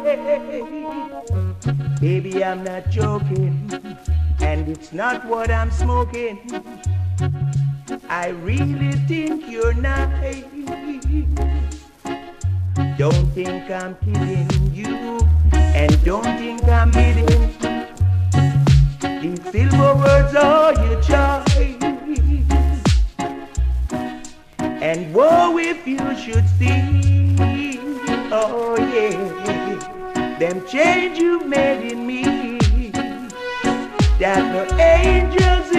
Baby, I'm not joking, and it's not what I'm smoking. I really think you're nice. Don't think I'm kidding you, and don't think I'm kidding. These silver words are your choice. And woe if you should see, oh yeah, them change you made in me, that no angels